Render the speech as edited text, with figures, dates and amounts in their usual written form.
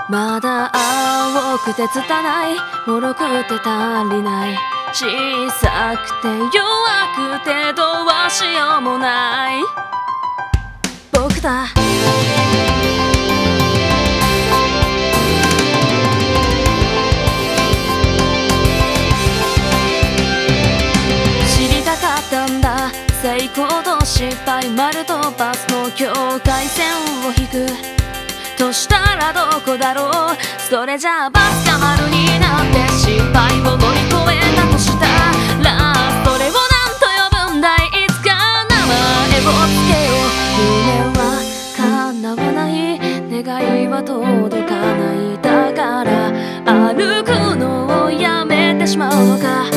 まだ青くて拙い、脆くて足りない、小さくて弱くてどうしようもない僕だ。知りたかったんだ、成功と失敗、丸とバスの境界線を引くとしたらどこだろう。それじゃあバスが丸になって失敗を乗り越えたとしたら、それを何と呼ぶんだい。いつか名前をつけよう。夢は叶わない、願いは届かない、だから歩くのをやめてしまうのか。